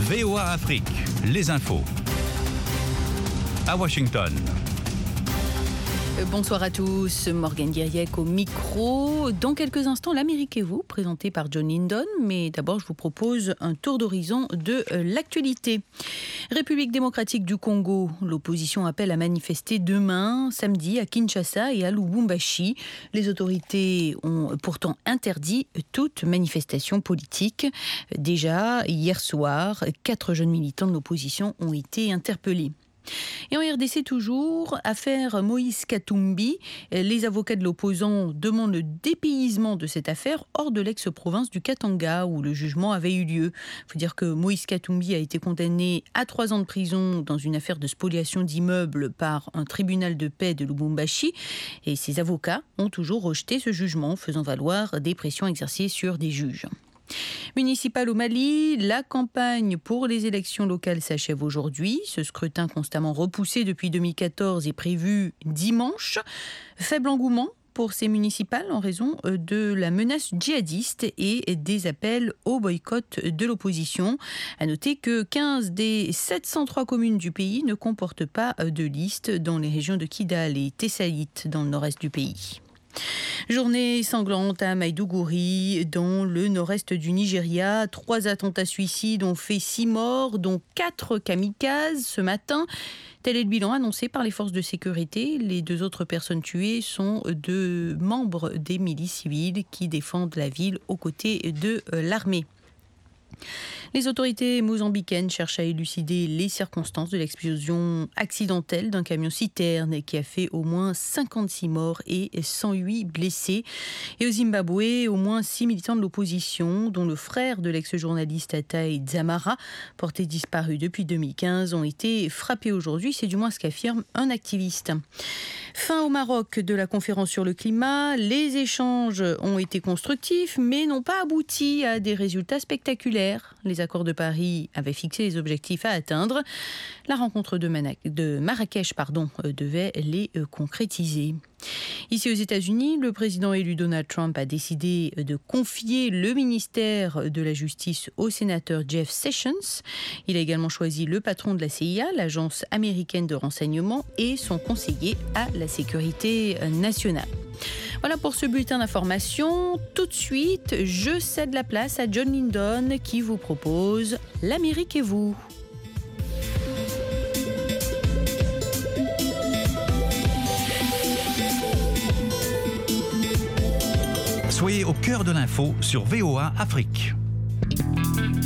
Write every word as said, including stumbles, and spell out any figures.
V O A Afrique, les infos. À Washington. Bonsoir à tous, Morgane Guiriec au micro. Dans quelques instants, l'Amérique et vous, présenté par John Lindon. Mais d'abord, je vous propose un tour d'horizon de l'actualité. République démocratique du Congo, l'opposition appelle à manifester demain, samedi, à Kinshasa et à Lubumbashi. Les autorités ont pourtant interdit toute manifestation politique. Déjà, hier soir, quatre jeunes militants de l'opposition ont été interpellés. Et en R D C toujours, affaire Moïse Katumbi. Les avocats de l'opposant demandent le dépaysement de cette affaire hors de l'ex-province du Katanga où le jugement avait eu lieu. Il faut dire que Moïse Katumbi a été condamné à trois ans de prison dans une affaire de spoliation d'immeubles par un tribunal de paix de Lubumbashi. Et ses avocats ont toujours rejeté ce jugement, faisant valoir des pressions exercées sur des juges. Municipal au Mali, la campagne pour les élections locales s'achève aujourd'hui. Ce scrutin constamment repoussé depuis deux mille quatorze est prévu dimanche. Faible engouement pour ces municipales en raison de la menace djihadiste et des appels au boycott de l'opposition. À noter que quinze des sept cent trois communes du pays ne comportent pas de liste dans les régions de Kidal et Tessalit dans le nord-est du pays. Journée sanglante à Maïdougouri, dans le nord-est du Nigeria. Trois attentats suicides ont fait six morts, dont quatre kamikazes ce matin. Tel est le bilan annoncé par les forces de sécurité. Les deux autres personnes tuées sont deux membres des milices civiles qui défendent la ville aux côtés de l'armée. Les autorités mozambicaines cherchent à élucider les circonstances de l'explosion accidentelle d'un camion citerne qui a fait au moins cinquante-six morts et cent huit blessés. Et au Zimbabwe, au moins six militants de l'opposition, dont le frère de l'ex-journaliste Atai Dzamara, porté disparu depuis deux mille quinze, ont été frappés aujourd'hui. C'est du moins ce qu'affirme un activiste. Fin au Maroc de la conférence sur le climat. Les échanges ont été constructifs, mais n'ont pas abouti à des résultats spectaculaires. Les accords de Paris avaient fixé les objectifs à atteindre. La rencontre de, Mana- de Marrakech pardon, devait les concrétiser. Ici aux États-Unis, le président élu Donald Trump a décidé de confier le ministère de la Justice au sénateur Jeff Sessions. Il a également choisi le patron de la C I A, l'agence américaine de renseignement, et son conseiller à la sécurité nationale. Voilà pour ce bulletin d'information. Tout de suite, je cède la place à John Lindon qui vous propose l'Amérique et vous. Soyez au cœur de l'info sur V O A Afrique.